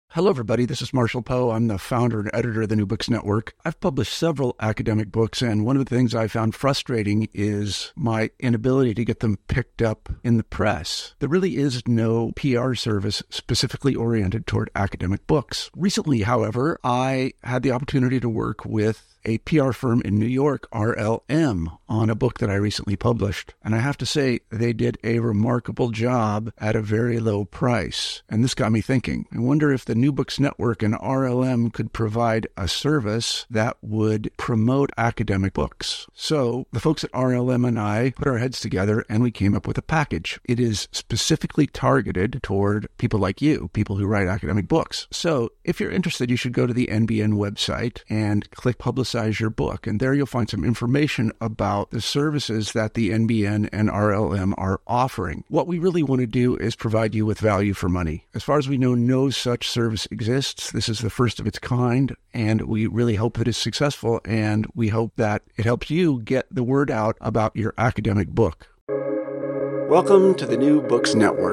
Hello, everybody. This is Marshall Poe. I'm the founder and editor of the New Books Network. I've published several academic books, and one of the things I found frustrating is my inability to get them picked up in the press. There really is no PR service specifically oriented toward academic books. Recently, however, I had the opportunity to work with a PR firm in New York, RLM, on a book that I recently published. And I have to say, they did a remarkable job at a very low price. And this got me thinking. I wonder if the New Books Network and RLM could provide a service that would promote academic books. So the folks at RLM and I put our heads together and we came up with a package. It is specifically targeted toward people like you, people who write academic books. So if you're interested, you should go to the NBN website and click Publicize Your Book. And there you'll find some information about the services that the NBN and RLM are offering. What we really want to do is provide you with value for money. As far as we know, no such service exists. This is the first of its kind, and we really hope that it's successful, and we hope that it helps you get the word out about your academic book. Welcome to the New Books Network.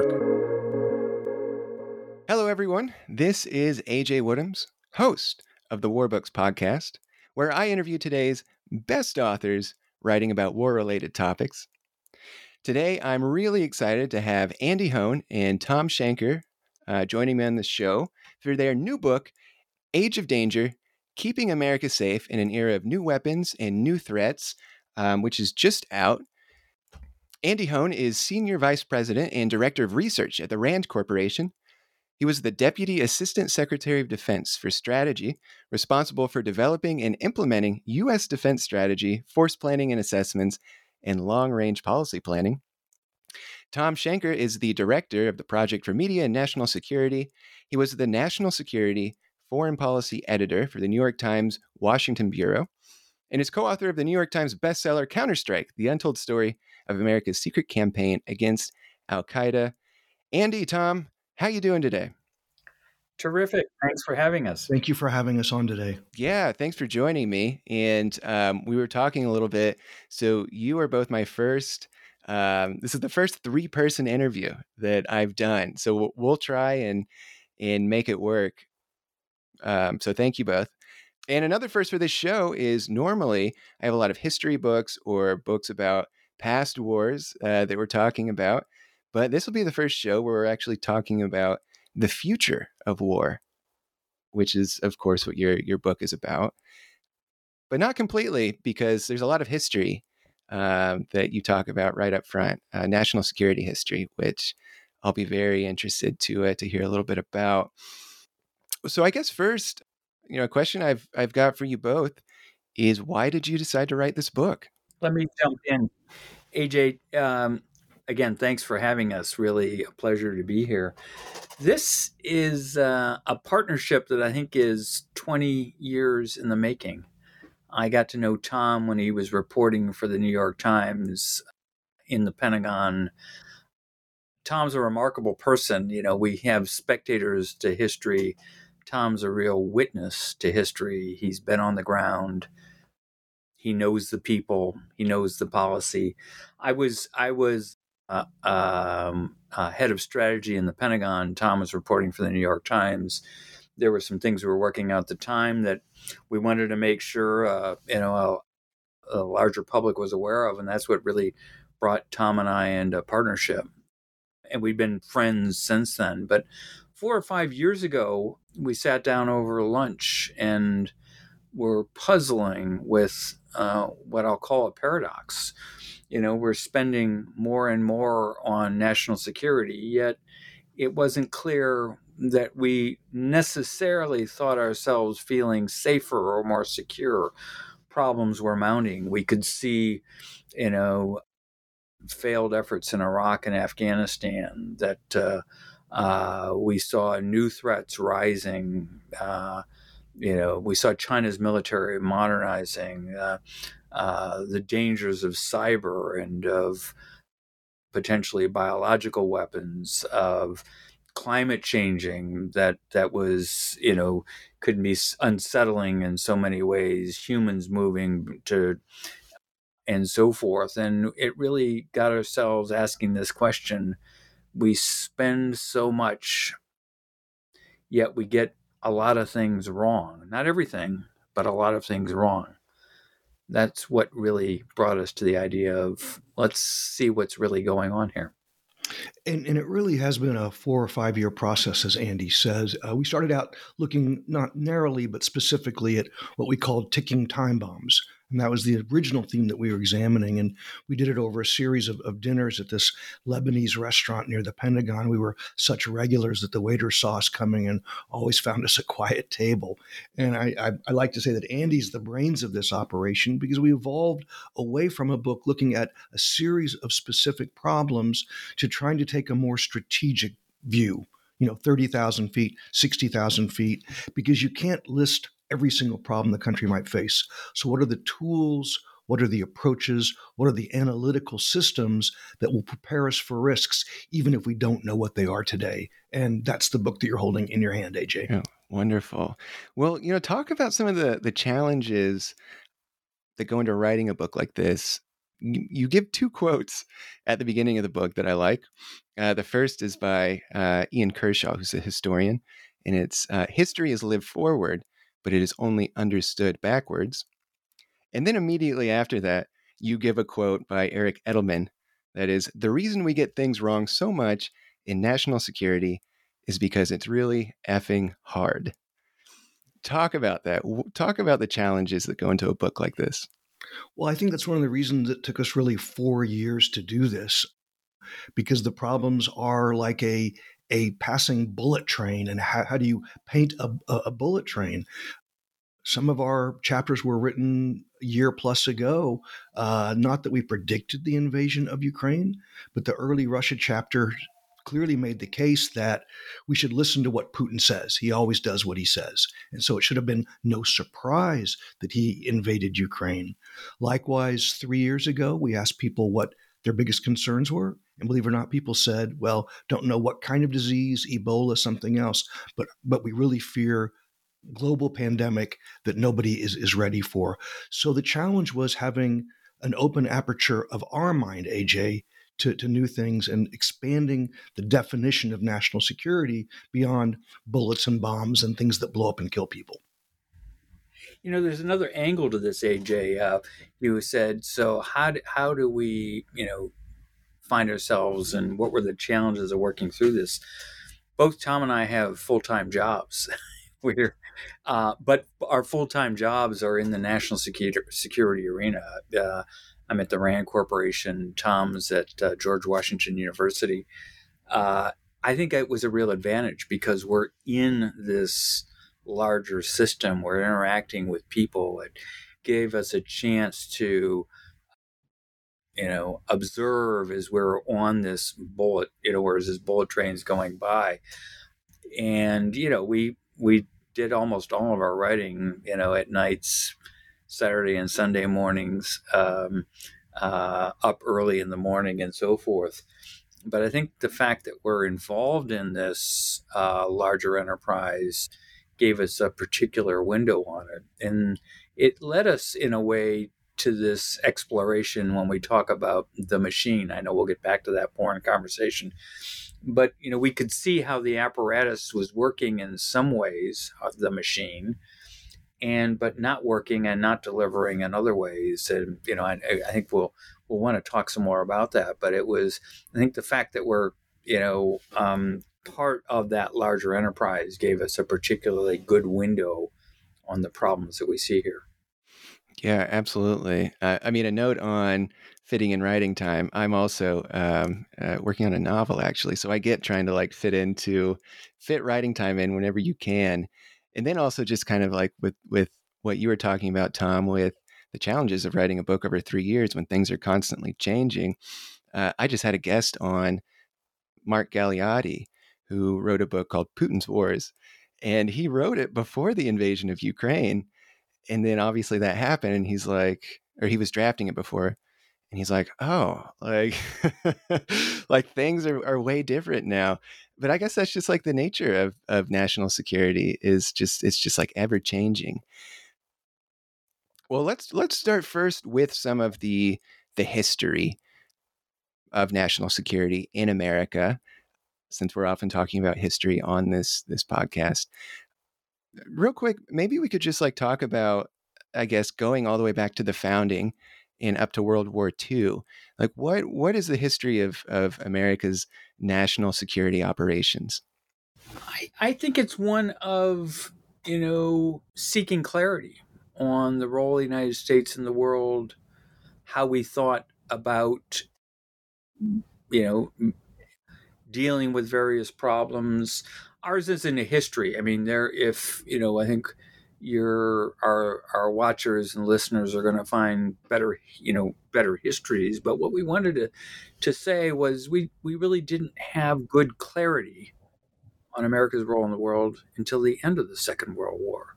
Hello, everyone. This is AJ Woodhams, host of the War Books podcast, where I interview today's best authors writing about war-related topics. Today, I'm really excited to have Andy Hoehn and Tom Schenker joining me on the show for their new book, Age of Danger, Keeping America Safe in an Era of New Weapons and New Threats, which is just out. Andy Hoehn is Senior Vice President and Director of Research at the RAND Corporation. He was the Deputy Assistant Secretary of Defense for Strategy, responsible for developing and implementing U.S. defense strategy, force planning and assessments, and long-range policy planning. Tom Schenker is the Director of the Project for Media and National Security. He was the National Security Foreign Policy Editor for the New York Times Washington Bureau, and is co-author of the New York Times bestseller Counterstrike, The Untold Story of America's Secret Campaign Against Al-Qaeda. Andy, Tom, how you doing today? Terrific. Thanks for having us. Thank you for having us on today. Yeah, thanks for joining me. And we were talking a little bit. So you are both my first, this is the first three-person interview that I've done. So we'll try and make it work. So thank you both. And another first for this show is normally I have a lot of history books or books about past wars that we're talking about. But this will be the first show where we're actually talking about the future of war, which is, of course, what your book is about. But not completely, because there's a lot of history that you talk about right up front, national security history, which I'll be very interested to hear a little bit about. So I guess first, a question I've got for you both is, why did you decide to write this book? Let me jump in. AJ, again, thanks for having us. Really a pleasure to be here. This is a partnership that I think is 20 years in the making. I got to know Tom when he was reporting for the New York Times in the Pentagon. Tom's a remarkable person. We have spectators to history. Tom's a real witness to history. He's been on the ground. He knows the people. He knows the policy. I was head of strategy in the Pentagon. Tom was reporting for the New York Times. There were some things we were working out at the time that we wanted to make sure a larger public was aware of, and that's what really brought Tom and I into partnership. And we've been friends since then. But 4 or 5 years ago, we sat down over lunch and were puzzling with what I'll call a paradox. We're spending more and more on national security, yet it wasn't clear that we necessarily thought ourselves feeling safer or more secure. Problems were mounting. We could see, failed efforts in Iraq and Afghanistan, that we saw new threats rising. We saw China's military modernizing, the dangers of cyber and of potentially biological weapons, of climate changing that was, could be unsettling in so many ways, humans moving to, and so forth. And it really got ourselves asking this question. We spend so much yet we get a lot of things wrong. Not everything, but a lot of things wrong. That's what really brought us to the idea of let's see what's really going on here. And it really has been a 4 or 5 year process, as Andy says. We started out looking not narrowly, but specifically at what we called ticking time bombs. And that was the original theme that we were examining. And we did it over a series of dinners at this Lebanese restaurant near the Pentagon. We were such regulars that the waiter saw us coming and always found us a quiet table. And I like to say that Andy's the brains of this operation because we evolved away from a book looking at a series of specific problems to trying to take a more strategic view, 30,000 feet, 60,000 feet, because you can't list every single problem the country might face. So what are the tools? What are the approaches? What are the analytical systems that will prepare us for risks, even if we don't know what they are today? And that's the book that you're holding in your hand, AJ. Yeah, wonderful. Well, talk about some of the challenges that go into writing a book like this. You give two quotes at the beginning of the book that I like. The first is by Ian Kershaw, who's a historian, and it's history is lived forward, but it is only understood backwards. And then immediately after that, you give a quote by Eric Edelman that is, the reason we get things wrong so much in national security is because it's really effing hard. Talk about that. Talk about the challenges that go into a book like this. Well, I think that's one of the reasons it took us really 4 years to do this, because the problems are like a passing bullet train. And how do you paint a bullet train? Some of our chapters were written a year plus ago. Not that we predicted the invasion of Ukraine, but the early Russia chapter clearly made the case that we should listen to what Putin says. He always does what he says. And so it should have been no surprise that he invaded Ukraine. Likewise, 3 years ago, we asked people what their biggest concerns were. And believe it or not, people said, well, don't know what kind of disease, Ebola, something else, but we really fear global pandemic that nobody is ready for. So the challenge was having an open aperture of our mind, AJ, to new things and expanding the definition of national security beyond bullets and bombs and things that blow up and kill people. There's another angle to this, AJ. You said, so how do we, find ourselves, and what were the challenges of working through this? Both Tom and I have full-time jobs. But our full-time jobs are in the national security arena. I'm at the RAND Corporation. Tom's at George Washington University. I think it was a real advantage because we're in this larger system. We're interacting with people. It gave us a chance to, observe as we're on this bullet, where this bullet train's going by. And, we did almost all of our writing, at nights, Saturday and Sunday mornings, up early in the morning and so forth. But I think the fact that we're involved in this larger enterprise gave us a particular window on it. And it led us in a way to this exploration when we talk about the machine. I know we'll get back to that more in conversation. But, we could see how the apparatus was working in some ways of the machine, but not working and not delivering in other ways. And, I think we'll want to talk some more about that. But I think the fact that we're, part of that larger enterprise gave us a particularly good window on the problems that we see here. Yeah, absolutely. A note on fitting in writing time. I'm also working on a novel, actually. So I get trying to fit writing time in whenever you can. And then also just kind of like with what you were talking about, Tom, with the challenges of writing a book over 3 years when things are constantly changing. I just had a guest on, Mark Galeotti, who wrote a book called Putin's Wars. And he wrote it before the invasion of Ukraine. And then obviously that happened, and he's like, or he was drafting it before, and he's like, oh, like, like things are way different now. But I guess that's just like the nature of national security it's just like ever changing. Well, let's start first with some of the history of national security in America. since we're often talking about history on this podcast. Real quick, maybe we could just like talk about, I guess, going all the way back to the founding and up to World War II. Like what is the history of America's national security operations? I think it's one of, seeking clarity on the role of the United States in the world, how we thought about, dealing with various problems. Ours isn't a history. I mean, I think our watchers and listeners are going to find better histories. But what we wanted to say was we really didn't have good clarity on America's role in the world until the end of the Second World War.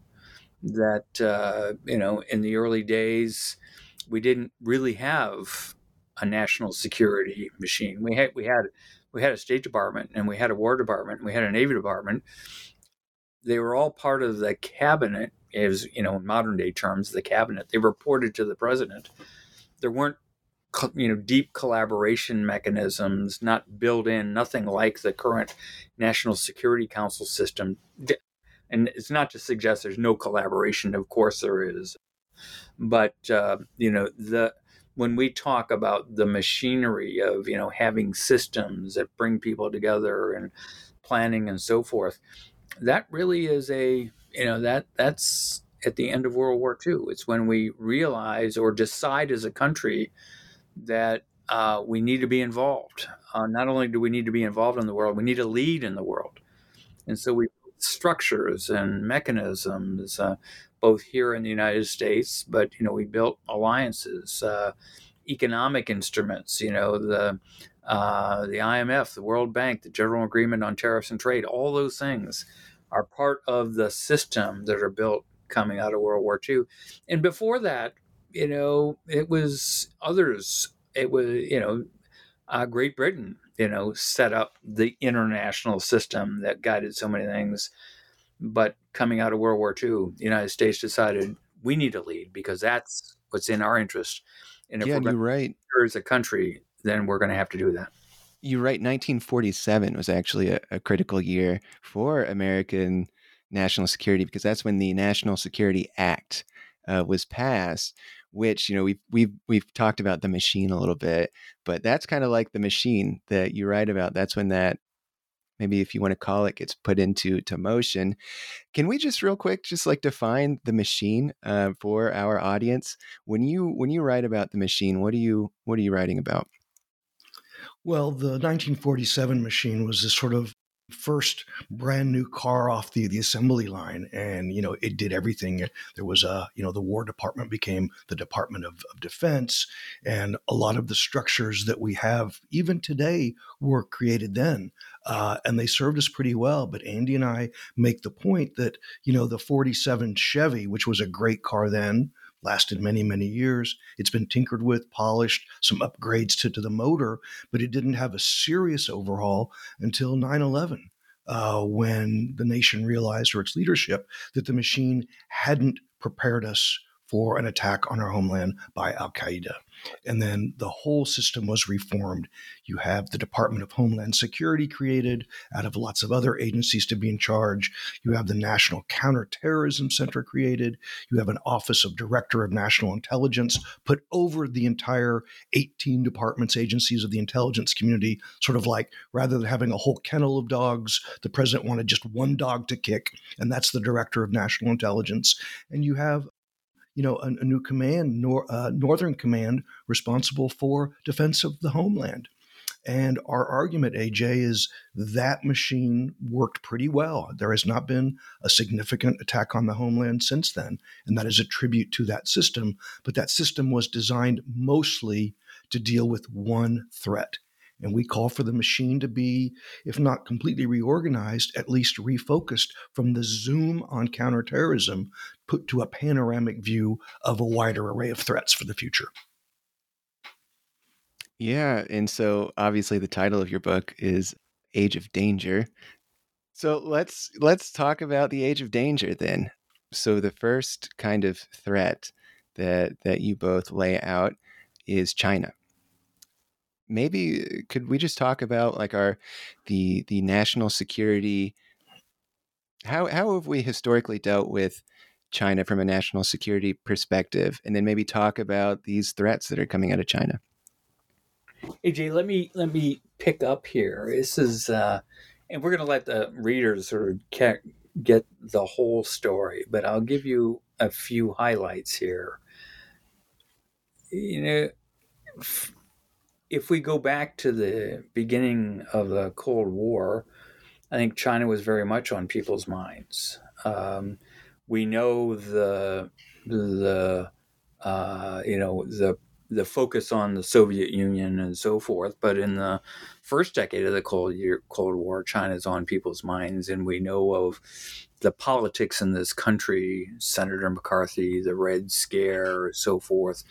That in the early days, we didn't really have a national security machine. We had a State Department, and we had a War Department, and we had a Navy Department. They were all part of the cabinet, as in modern day terms, the cabinet. They reported to the president. There weren't deep collaboration mechanisms, not built in, nothing like the current National Security Council system. And it's not to suggest there's no collaboration. Of course there is. But, when we talk about the machinery of, having systems that bring people together and planning and so forth, that really is that's at the end of World War II. It's when we realize or decide as a country that we need to be involved. Not only do we need to be involved in the world, we need to lead in the world. And so we built structures and mechanisms, both here in the United States, but we built alliances, economic instruments, the IMF, the World Bank, the General Agreement on Tariffs and Trade. All those things are part of the system that are built coming out of World War II. And before that, it was others. It was, Great Britain, set up the international system that guided so many things. But coming out of World War II, the United States decided we need to lead because that's what's in our interest. And if we're going to as a country, then we're going to have to do that. You're right. 1947 was actually a critical year for American national security because that's when the National Security Act was passed. Which we've talked about the machine a little bit, but that's kind of like the machine that you write about. That's when that, maybe if you want to call it, gets put into motion. Can we just real quick just like define the machine for our audience? When you write about the machine, what are you writing about? Well, the 1947 machine was this sort of first brand new car off the assembly line, and it did everything. There was the War Department became the Department of Defense, and a lot of the structures that we have even today were created then, and they served us pretty well. But Andy and I make the point that the 47 Chevy, which was a great car then, lasted many, many years. It's been tinkered with, polished, some upgrades to the motor, but it didn't have a serious overhaul until 9/11, when the nation realized, or its leadership, that the machine hadn't prepared us for an attack on our homeland by al-Qaeda. And then the whole system was reformed. You have the Department of Homeland Security created out of lots of other agencies to be in charge. You have the National Counterterrorism Center created. You have an Office of Director of National Intelligence put over the entire 18 departments, agencies of the intelligence community, sort of like rather than having a whole kennel of dogs, the president wanted just one dog to kick, and that's the Director of National Intelligence. And you have a new command, Northern Command, responsible for defense of the homeland. And our argument, AJ, is that machine worked pretty well. There has not been a significant attack on the homeland since then, and that is a tribute to that system. But that system was designed mostly to deal with one threat. And we call for the machine to be, if not completely reorganized, at least refocused from the zoom on counterterrorism, put to a panoramic view of a wider array of threats for the future. Yeah. And so obviously the title of your book is Age of Danger. So let's talk about the Age of Danger then. So the first kind of threat that you both lay out is China. maybe could we just talk about like the national security? How have we historically dealt with China from a national security perspective, and then maybe talk about these threats that are coming out of China? AJ, let me pick up here. This is, and we're going to let the readers sort of get the whole story, but I'll give you a few highlights here. You know, if we go back to the beginning of the Cold War, I think China was very much on people's minds. We know the the focus on the Soviet Union and so forth, but in the first decade of the Cold War, China is on people's minds, and we know of the politics in this country, Senator McCarthy, the Red Scare, so forth,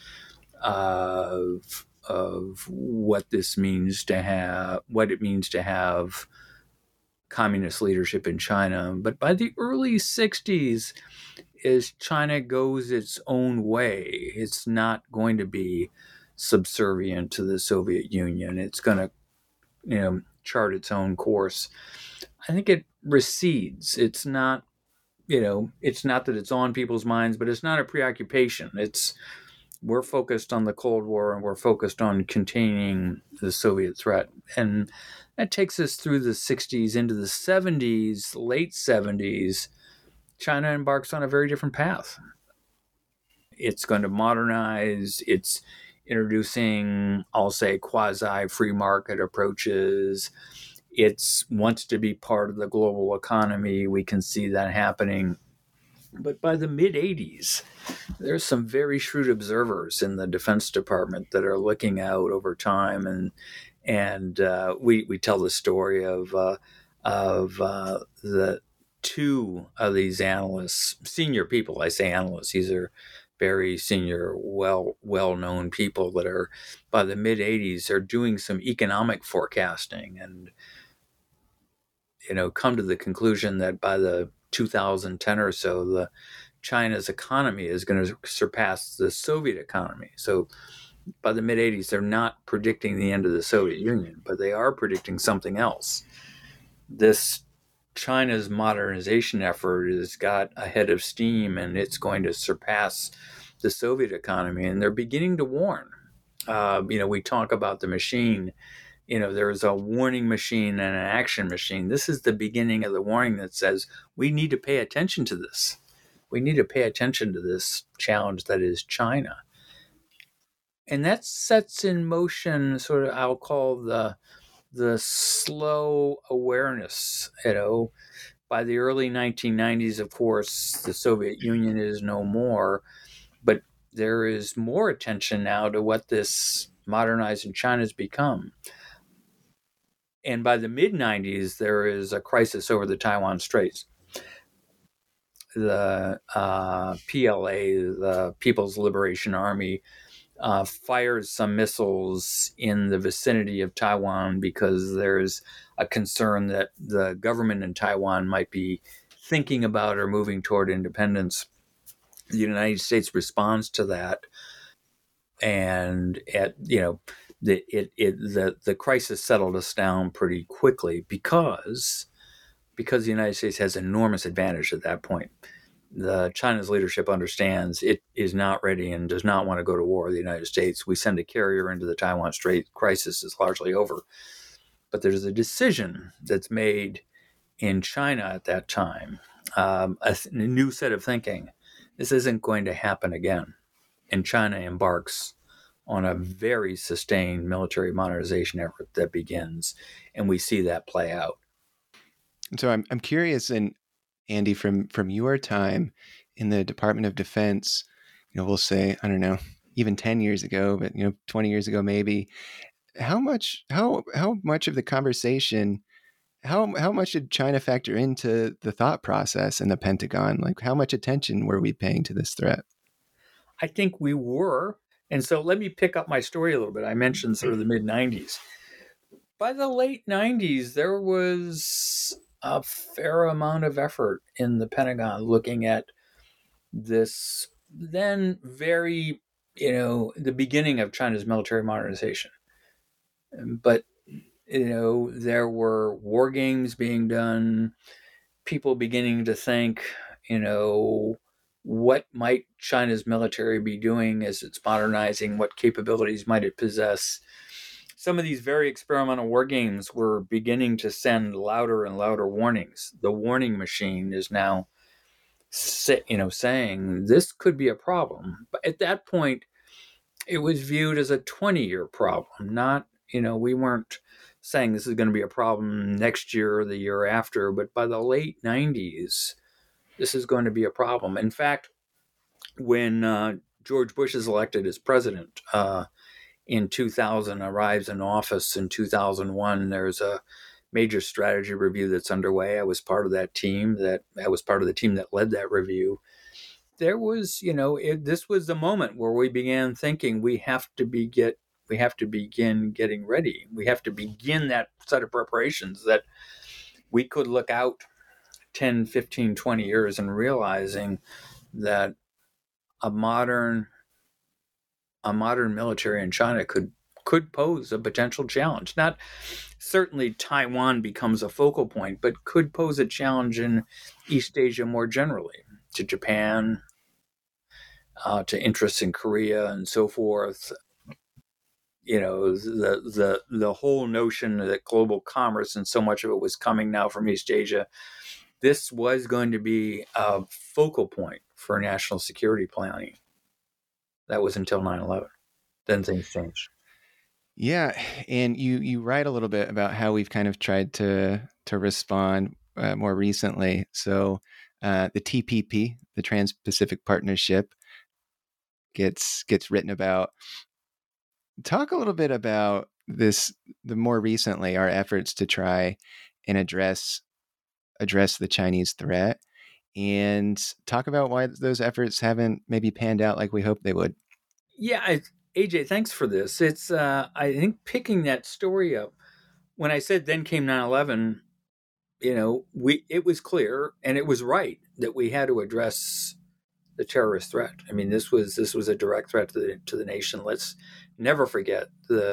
of what this means to have, what it means to have communist leadership in China. But by the early 60s, as China goes its own way, it's not going to be subservient to the Soviet Union. It's going to, chart its own course. I think it recedes. It's not, it's not that it's on people's minds, but it's not a preoccupation. We're focused on the Cold War, and we're focused on containing the Soviet threat. And that takes us through the 60s into the 70s, late 70s. China embarks on a very different path. It's going to modernize. It's introducing, I'll say, quasi-free market approaches. It wants to be part of the global economy. We can see that happening. But by the mid-'80s, there's some very shrewd observers in the Defense Department that are looking out over time, and we tell the story of the two of these analysts, senior people. I say analysts; these are very senior, well-known people that are, by the mid-'80s, are doing some economic forecasting and come to the conclusion that by the 2010 or so, China's economy is going to surpass the Soviet economy. So by the mid-'80s, they're not predicting the end of the Soviet Union, but they are predicting something else. This China's modernization effort has got a head of steam, and it's going to surpass the Soviet economy, and they're beginning to warn. We talk about the machine. There's a warning machine and an action machine. This is the beginning of the warning that says we need to pay attention to this. We need to pay attention to this challenge that is China. And that sets in motion sort of, I'll call the slow awareness. By the early 1990s, of course, the Soviet Union is no more, but there is more attention now to what this modernizing China has become. And by the mid-'90s, there is a crisis over the Taiwan Straits. The PLA, the People's Liberation Army, fires some missiles in the vicinity of Taiwan because there's a concern that the government in Taiwan might be thinking about or moving toward independence. The United States responds to that, and the crisis settled us down pretty quickly because the United States has enormous advantage at that point. China's leadership understands it is not ready and does not want to go to war with the United States. We send a carrier into the Taiwan Strait, crisis is largely over. But there's a decision that's made in China at that time, a new set of thinking. This isn't going to happen again. And China embarks on a very sustained military modernization effort that begins, and we see that play out. And so I'm curious, and Andy, from your time in the Department of Defense, we'll say, I don't know, even 10 years ago, but 20 years ago maybe, how much of the conversation, how much did China factor into the thought process in the Pentagon? Like, how much attention were we paying to this threat? I think we were. And so let me pick up my story a little bit. I mentioned sort of the mid-'90s. By the late 90s, there was a fair amount of effort in the Pentagon looking at this then very, the beginning of China's military modernization. But, there were war games being done, people beginning to think, what might China's military be doing as it's modernizing? What capabilities might it possess? Some of these very experimental war games were beginning to send louder and louder warnings. The warning machine is now, saying this could be a problem. But at that point, it was viewed as a 20-year problem, not, we weren't saying this is going to be a problem next year or the year after, but by the late 90s, this is going to be a problem. In fact, when George Bush is elected as president in 2000, arrives in office in 2001, there's a major strategy review that's underway. I was part of that team. I was part of the team that led that review. There was, this was the moment where we began thinking we have to begin getting ready. We have to begin that set of preparations that we could look out 10, 15, 20 years and realizing that a modern military in China could pose a potential challenge. Not certainly Taiwan becomes a focal point, but could pose a challenge in East Asia more generally, to Japan, to interests in Korea and so forth. The whole notion that global commerce, and so much of it was coming now from East Asia, this was going to be a focal point for national security planning. That was until 9/11. Then things changed. Yeah, and you write a little bit about how we've kind of tried to respond more recently. So the TPP, the Trans-Pacific Partnership, gets written about. Talk a little bit about this. The more recently, our efforts to try and address the Chinese threat, and talk about why those efforts haven't maybe panned out like we hoped they would. Yeah, AJ, thanks for this. It's I think picking that story up. When I said then came 9/11, it was clear and it was right that we had to address the terrorist threat. I mean, this was a direct threat to the nation. Let's never forget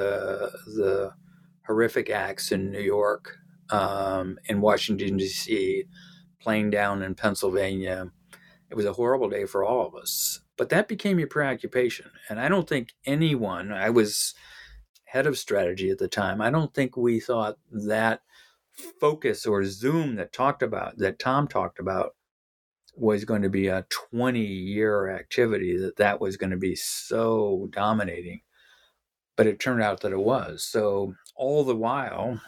the horrific acts in New York, in Washington D.C., plane down in Pennsylvania. It was a horrible day for all of us. But that became a preoccupation, and I don't think anyone. I was head of strategy at the time. I don't think we thought that focus or zoom that Tom talked about was going to be a 20-year activity, that was going to be so dominating. But it turned out that it was. So all the while,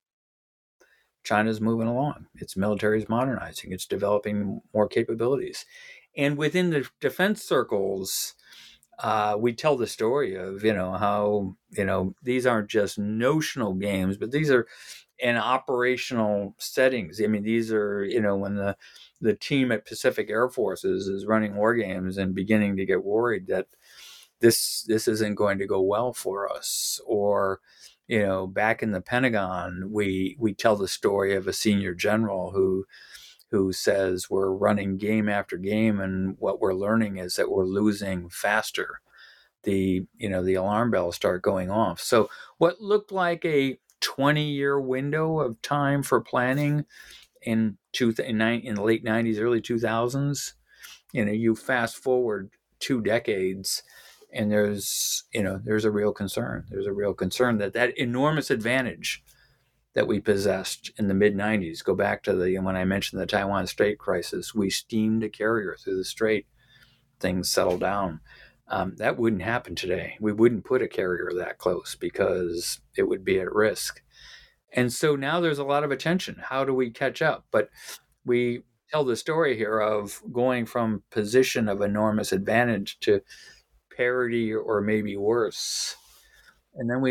China's moving along. Its military is modernizing. It's developing more capabilities. And within the defense circles, we tell the story of, how, these aren't just notional games, but these are in operational settings. I mean, these are, when the team at Pacific Air Forces is running war games and beginning to get worried that this isn't going to go well for us. Or, back in the Pentagon, we tell the story of a senior general who says we're running game after game, and what we're learning is that we're losing faster. The alarm bells start going off. So what looked like a 20-year window of time for planning in the late 90s, early 2000s, you fast forward 2 decades, and there's a real concern. There's a real concern that enormous advantage that we possessed in the mid-90s, go back to when I mentioned the Taiwan Strait crisis, we steamed a carrier through the strait, things settled down. That wouldn't happen today. We wouldn't put a carrier that close because it would be at risk. And so now there's a lot of attention. How do we catch up? But we tell the story here of going from position of enormous advantage to parity or maybe worse. And then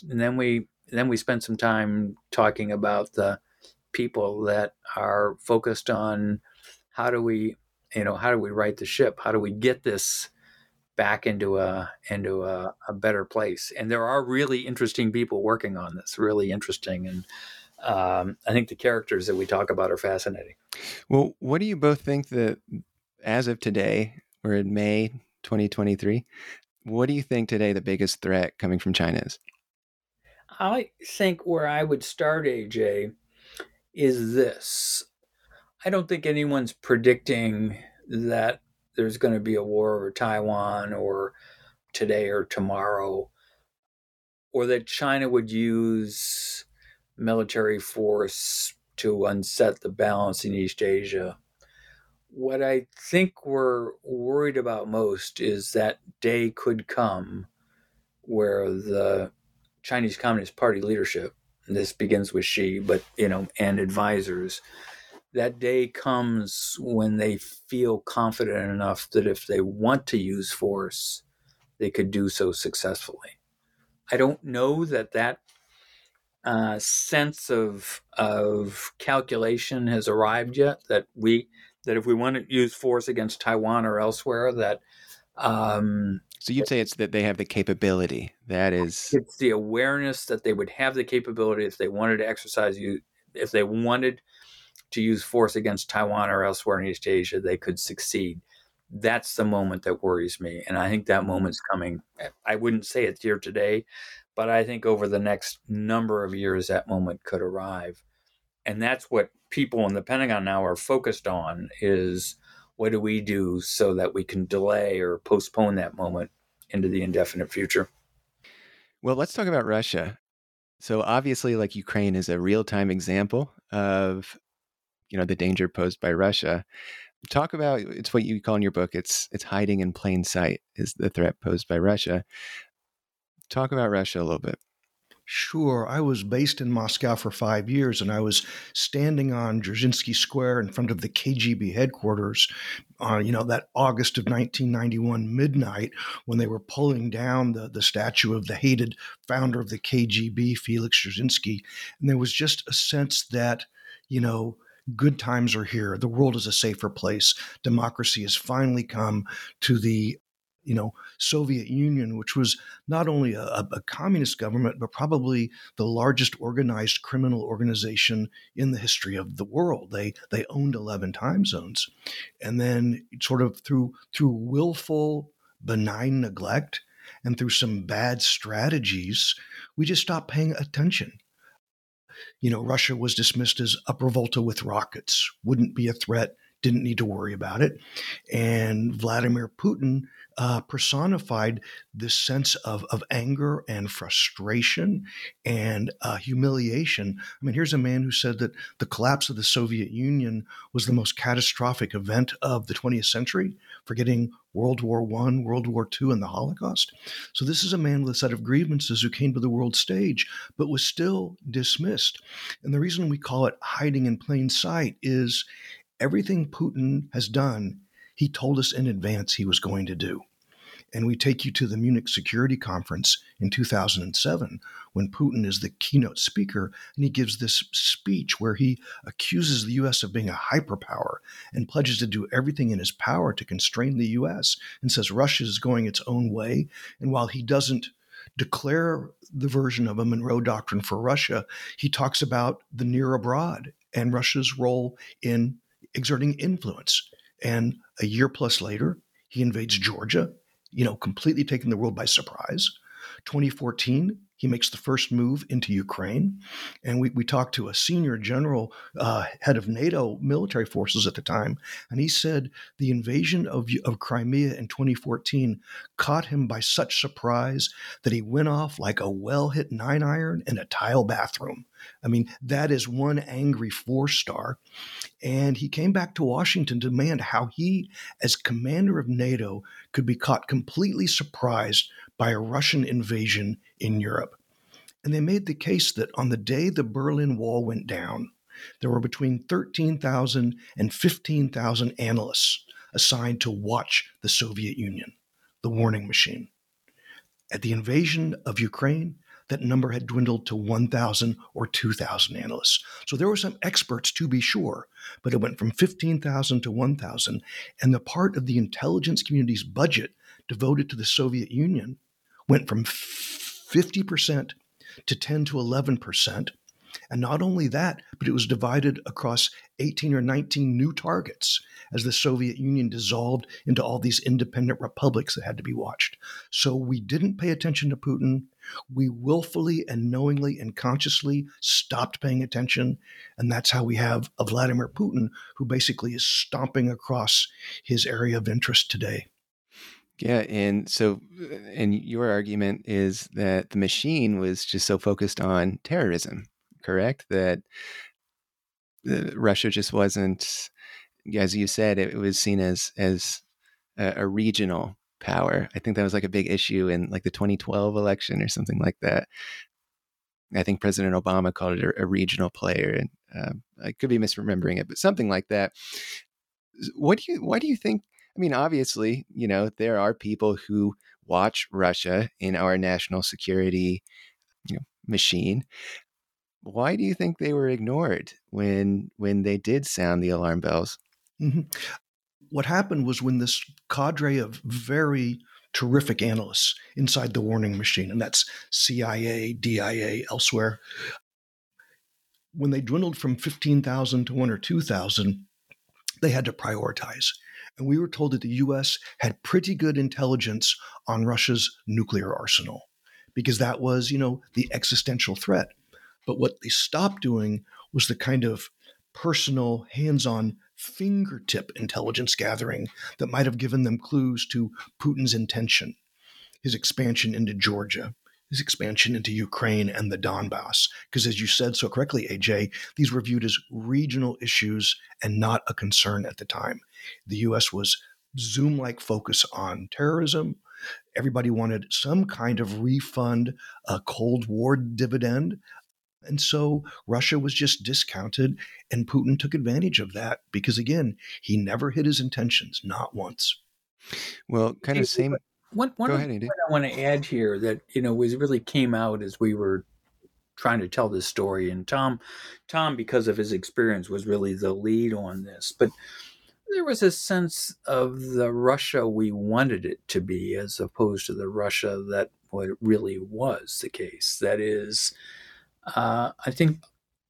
we spent some time talking about the people that are focused on how do we right the ship? How do we get this back into a better place? And there are really interesting people working on this, really interesting. And I think the characters that we talk about are fascinating. Well, what do you both think that, as of today, we're in May 2023, what do you think today the biggest threat coming from China is? I think where I would start, AJ, is this. I don't think anyone's predicting that there's going to be a war over Taiwan or today or tomorrow, or that China would use military force to unset the balance in East Asia. What I think we're worried about most is that day could come where the Chinese Communist Party leadership, and this begins with Xi, but and advisors, that day comes when they feel confident enough that if they want to use force, they could do so successfully. I don't know that sense of calculation has arrived yet. That if we want to use force against Taiwan or elsewhere, that so you'd say it's that they have the capability. That is, it's the awareness that they would have the capability if they wanted to if they wanted to use force against Taiwan or elsewhere in East Asia, they could succeed. That's the moment that worries me. And I think that moment's coming. I wouldn't say it's here today, but I think over the next number of years, that moment could arrive. And that's what people in the Pentagon now are focused on, is what do we do so that we can delay or postpone that moment into the indefinite future? Well, let's talk about Russia. So obviously, like, Ukraine is a real-time example of, the danger posed by Russia. Talk about, it's what you call in your book, it's hiding in plain sight is the threat posed by Russia. Talk about Russia a little bit. Sure. I was based in Moscow for 5 years, and I was standing on Dzerzhinsky Square in front of the KGB headquarters on, that August of 1991 midnight when they were pulling down the statue of the hated founder of the KGB, Felix Dzerzhinsky. And there was just a sense that, good times are here. The world is a safer place. Democracy has finally come to the Soviet Union, which was not only a communist government, but probably the largest organized criminal organization in the history of the world. They owned 11 time zones. And then sort of through willful, benign neglect and through some bad strategies, we just stopped paying attention. Russia was dismissed as up revolta with rockets, wouldn't be a threat, didn't need to worry about it. And Vladimir Putin personified this sense of anger and frustration and humiliation. I mean, here's a man who said that the collapse of the Soviet Union was the most catastrophic event of the 20th century, forgetting World War I, World War II, and the Holocaust. So this is a man with a set of grievances who came to the world stage, but was still dismissed. And the reason we call it hiding in plain sight is everything Putin has done, he told us in advance he was going to do. And we take you to the Munich Security Conference in 2007, when Putin is the keynote speaker, and he gives this speech where he accuses the U.S. of being a hyperpower and pledges to do everything in his power to constrain the U.S. and says Russia is going its own way. And while he doesn't declare the version of a Monroe Doctrine for Russia, he talks about the near abroad and Russia's role in exerting influence. And a year plus later, he invades Georgia, completely taking the world by surprise. 2014, he makes the first move into Ukraine. And we talked to a senior general, head of NATO military forces at the time, and he said the invasion of Crimea in 2014 caught him by such surprise that he went off like a well-hit 9-iron in a tile bathroom. I mean, that is one angry 4-star. And he came back to Washington to demand how he, as commander of NATO, could be caught completely surprised by a Russian invasion in Europe. And they made the case that on the day the Berlin Wall went down, there were between 13,000 and 15,000 analysts assigned to watch the Soviet Union, the warning machine. At the invasion of Ukraine, that number had dwindled to 1,000 or 2,000 analysts. So there were some experts, to be sure, but it went from 15,000 to 1,000. And the part of the intelligence community's budget devoted to the Soviet Union went from 50% to 10 to 11%. And not only that, but it was divided across 18 or 19 new targets as the Soviet Union dissolved into all these independent republics that had to be watched. So we didn't pay attention to Putin. We willfully and knowingly and consciously stopped paying attention. And that's how we have a Vladimir Putin who basically is stomping across his area of interest today. Yeah, and your argument is that the machine was just so focused on terrorism, correct? That Russia just wasn't, as you said, it was seen as a regional power. I think that was like a big issue in like the 2012 election or something like that. I think President Obama called it a regional player, and I could be misremembering it, but something like that. Why do you think? I mean, obviously, there are people who watch Russia in our national security, machine. Why do you think they were ignored when they did sound the alarm bells? Mm-hmm. What happened was when this cadre of very terrific analysts inside the warning machine, and that's CIA, DIA, elsewhere, when they dwindled from 15,000 to 1 or 2,000, they had to prioritize. And we were told that the U.S. had pretty good intelligence on Russia's nuclear arsenal because that was, the existential threat. But what they stopped doing was the kind of personal, hands-on, fingertip intelligence gathering that might have given them clues to Putin's intention, his expansion into Georgia, his expansion into Ukraine and the Donbass. Because as you said so correctly, AJ, these were viewed as regional issues and not a concern at the time. The U.S. was Zoom-like focus on terrorism. Everybody wanted some kind of refund, a Cold War dividend. And so Russia was just discounted, and Putin took advantage of that because, again, he never hid his intentions, not once. Well, kind of same. One Go ahead, Andy. I want to add here that, was really came out as we were trying to tell this story. And Tom, because of his experience, was really the lead on this. But there was a sense of the Russia we wanted it to be as opposed to the Russia that what really was the case. That is, I think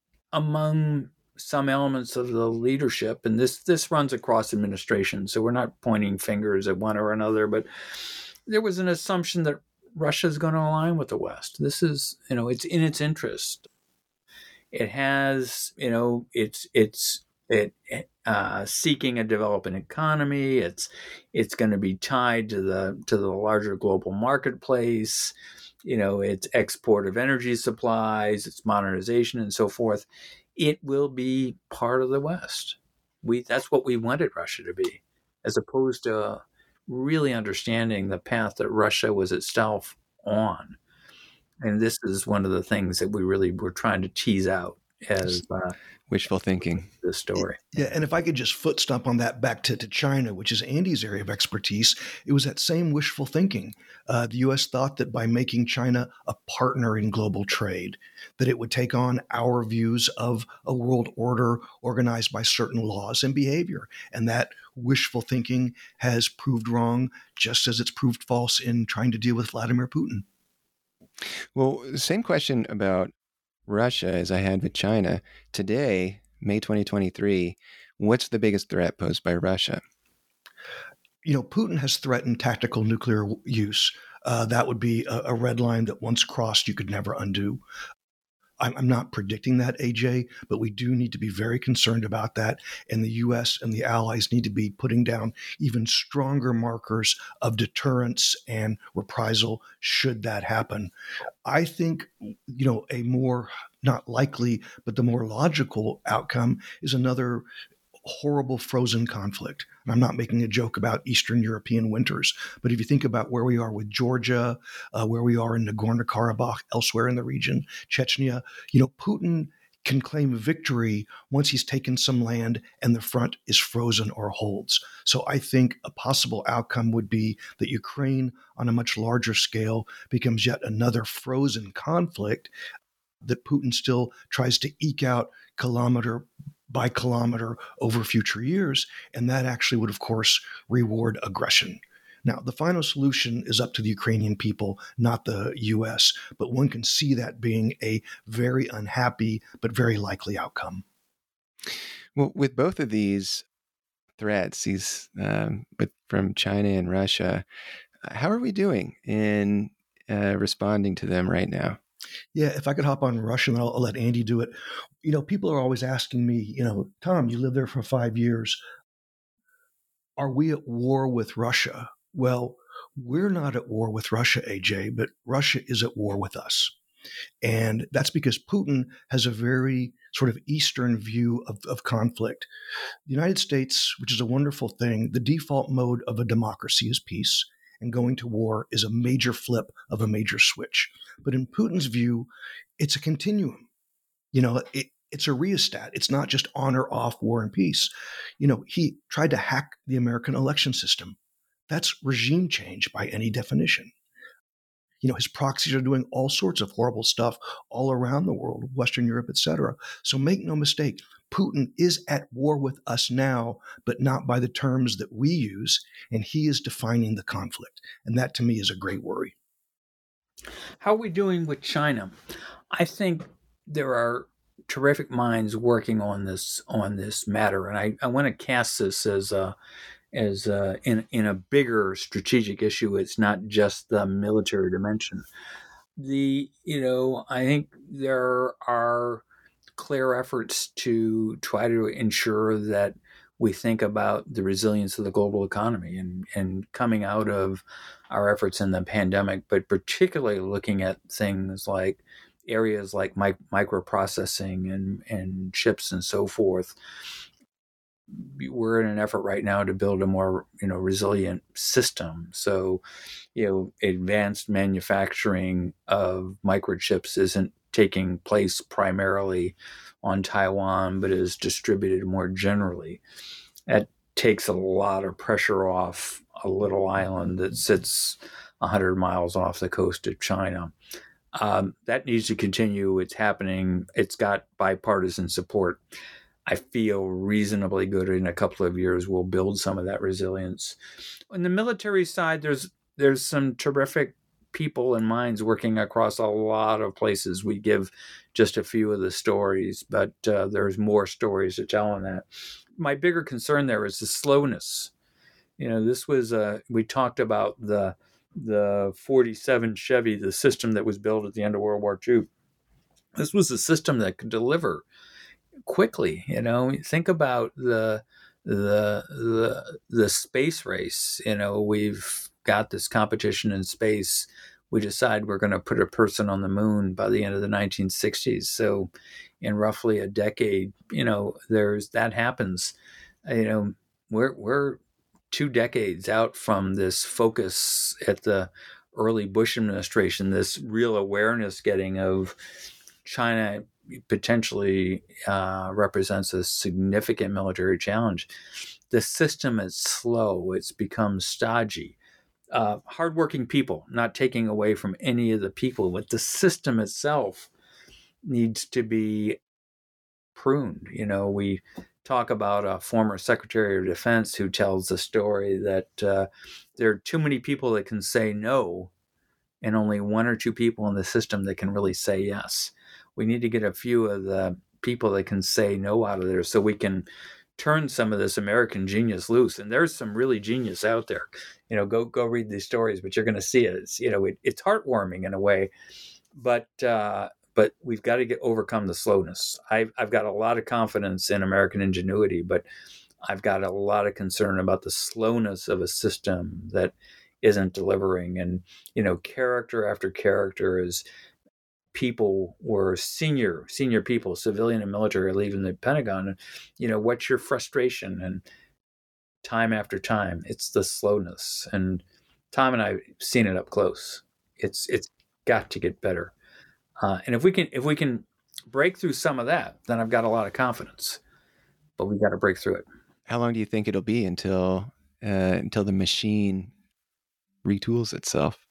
among some elements of the leadership, and this runs across administration, so we're not pointing fingers at one or another, but there was an assumption that Russia is going to align with the West. This is, it's in its interest. It has, it's seeking a developing economy. It's going to be tied to the larger global marketplace. Its export of energy supplies, its modernization, and so forth. It will be part of the West. That's what we wanted Russia to be, as opposed to really understanding the path that Russia was itself on. And this is one of the things that we really were trying to tease out as wishful thinking. The story. Yeah, and if I could just foot stomp on that back to China, which is Andy's area of expertise, it was that same wishful thinking. The U.S. thought that by making China a partner in global trade, that it would take on our views of a world order organized by certain laws and behavior. And that wishful thinking has proved wrong, just as it's proved false in trying to deal with Vladimir Putin. Well, same question about Russia as I had with China. Today, May 2023, what's the biggest threat posed by Russia? Putin has threatened tactical nuclear use. That would be a red line that once crossed, you could never undo. I'm not predicting that, AJ, but we do need to be very concerned about that. And the U.S. and the allies need to be putting down even stronger markers of deterrence and reprisal should that happen. I think, a more, not likely, but the more logical outcome is another horrible frozen conflict. And I'm not making a joke about Eastern European winters, but if you think about where we are with Georgia, where we are in Nagorno-Karabakh, elsewhere in the region, Chechnya, Putin can claim victory once he's taken some land and the front is frozen or holds. So I think a possible outcome would be that Ukraine, on a much larger scale, becomes yet another frozen conflict that Putin still tries to eke out kilometer by kilometer over future years. And that actually would, of course, reward aggression. Now, the final solution is up to the Ukrainian people, not the U.S., but one can see that being a very unhappy but very likely outcome. Well, with both of these threats, from China and Russia, how are we doing in responding to them right now? Yeah, if I could hop on Russia, and I'll let Andy do it. People are always asking me, Tom, you lived there for 5 years. Are we at war with Russia? Well, we're not at war with Russia, AJ, but Russia is at war with us. And that's because Putin has a very sort of Eastern view of conflict. The United States, which is a wonderful thing, the default mode of a democracy is peace, and going to war is a major flip of a major switch. But in Putin's view, it's a continuum. It's a rheostat. It's not just on or off, war and peace. He tried to hack the American election system. That's regime change by any definition. His proxies are doing all sorts of horrible stuff all around the world, Western Europe, etc. So make no mistake, Putin is at war with us now, but not by the terms that we use, and he is defining the conflict. And that, to me, is a great worry. How are we doing with China? I think there are terrific minds working on this matter, and I want to cast this as in a bigger strategic issue. It's not just the military dimension. I think there are clear efforts to try to ensure that we think about the resilience of the global economy and coming out of our efforts in the pandemic, but particularly looking at things like areas like microprocessing and chips and so forth. We're in an effort right now to build a more resilient system. So, advanced manufacturing of microchips isn't taking place primarily on Taiwan, but is distributed more generally. That takes a lot of pressure off a little island that sits 100 miles off the coast of China. That needs to continue. It's happening. It's got bipartisan support. I feel reasonably good in a couple of years we'll build some of that resilience. On the military side, there's some terrific people and minds working across a lot of places. We give just a few of the stories, but there's more stories to tell on that. My bigger concern there is the slowness. This was we talked about the 47 Chevy, the system that was built at the end of World War II. This was a system that could deliver quickly. Think about the space race. We've got this competition in space. We decide we're going to put a person on the moon by the end of the 1960s. So in roughly a decade, that happens. We're 2 decades out from this focus at the early Bush administration, this real awareness getting of China potentially represents a significant military challenge. The system is slow. It's become stodgy. Hardworking people, not taking away from any of the people, but the system itself needs to be pruned. We talk about a former Secretary of Defense who tells the story that there are too many people that can say no and only 1 or 2 people in the system that can really say yes. We need to get a few of the people that can say no out of there so we can turn some of this American genius loose. And there's some really genius out there. Go read these stories, but you're going to see it. It's heartwarming in a way, but we've got to overcome the slowness. I've got a lot of confidence in American ingenuity, but I've got a lot of concern about the slowness of a system that isn't delivering. And, character after character is people were senior people, civilian and military, leaving the Pentagon. What's your frustration? And time after time, it's the slowness. And Tom and I have seen it up close. It's got to get better. And if we can break through some of that, then I've got a lot of confidence. But we got to break through it. How long do you think it'll be until the machine retools itself?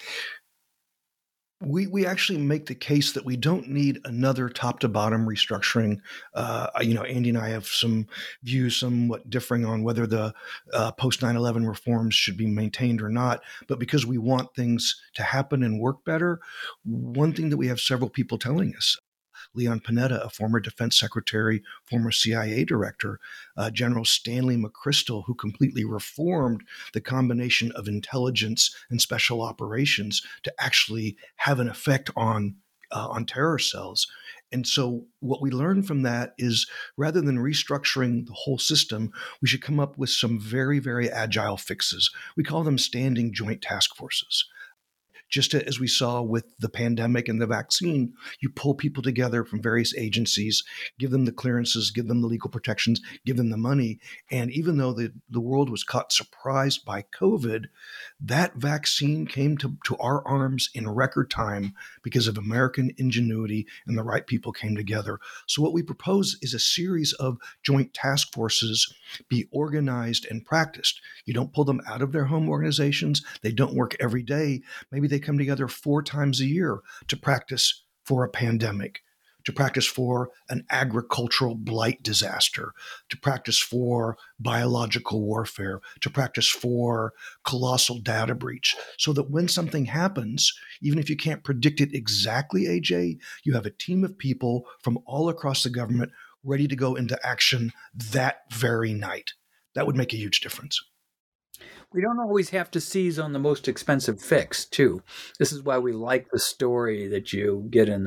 We actually make the case that we don't need another top-to-bottom restructuring. Andy and I have some views somewhat differing on whether the post-9/11 reforms should be maintained or not. But because we want things to happen and work better, one thing that we have several people telling us, Leon Panetta, a former defense secretary, former CIA director, General Stanley McChrystal, who completely reformed the combination of intelligence and special operations to actually have an effect on terror cells. And so what we learned from that is rather than restructuring the whole system, we should come up with some very, very agile fixes. We call them standing joint task forces. Just as we saw with the pandemic and the vaccine, you pull people together from various agencies, give them the clearances, give them the legal protections, give them the money. And even though the world was caught surprised by COVID, that vaccine came to our arms in record time because of American ingenuity and the right people came together. So what we propose is a series of joint task forces be organized and practiced. You don't pull them out of their home organizations. They don't work every day. Maybe they come together 4 times a year to practice for a pandemic, to practice for an agricultural blight disaster, to practice for biological warfare, to practice for colossal data breach, so that when something happens, even if you can't predict it exactly, AJ, you have a team of people from all across the government ready to go into action that very night. That would make a huge difference. We don't always have to seize on the most expensive fix, too. This is why we like the story that you get in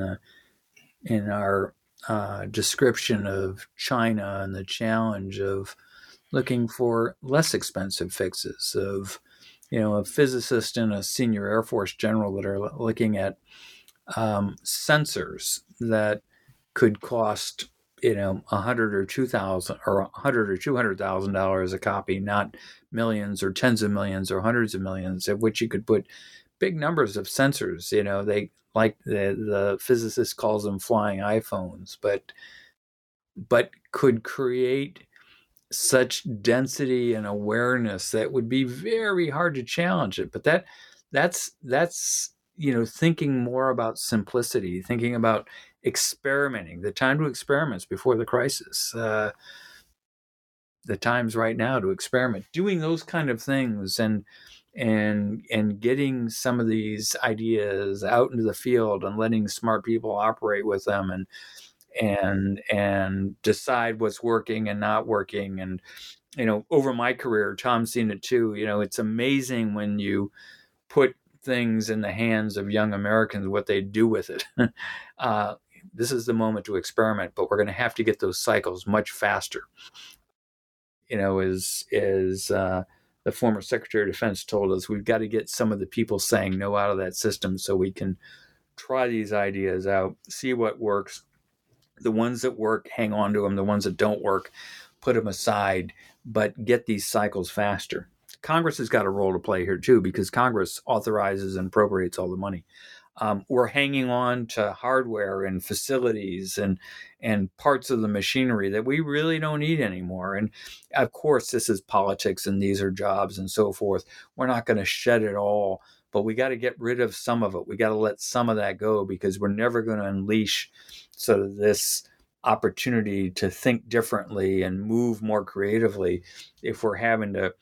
our description of China and the challenge of looking for less expensive fixes, of a physicist and a senior Air Force general that are looking at sensors that could cost $100 or $2,000 or $100 or $200,000 a copy, not millions or tens of millions or hundreds of millions, of which you could put big numbers of sensors. They like the physicist calls them flying iPhones, but could create such density and awareness that would be very hard to challenge it. But that's thinking more about simplicity, thinking about experimenting. The time to experiment before the crisis. The time's right now to experiment, doing those kind of things, and getting some of these ideas out into the field and letting smart people operate with them and decide what's working and not working. And over my career, Tom's seen it too. It's amazing when you put things in the hands of young Americans, what they do with it. This is the moment to experiment, but we're going to have to get those cycles much faster. As the former Secretary of Defense told us, we've got to get some of the people saying no out of that system so we can try these ideas out, see what works. The ones that work, hang on to them. The ones that don't work, put them aside, but get these cycles faster. Congress has got a role to play here too, because Congress authorizes and appropriates all the money. We're hanging on to hardware and facilities and parts of the machinery that we really don't need anymore. And of course, this is politics and these are jobs and so forth. We're not going to shed it all, but we got to get rid of some of it. We got to let some of that go, because we're never going to unleash sort of this opportunity to think differently and move more creatively if we're having to,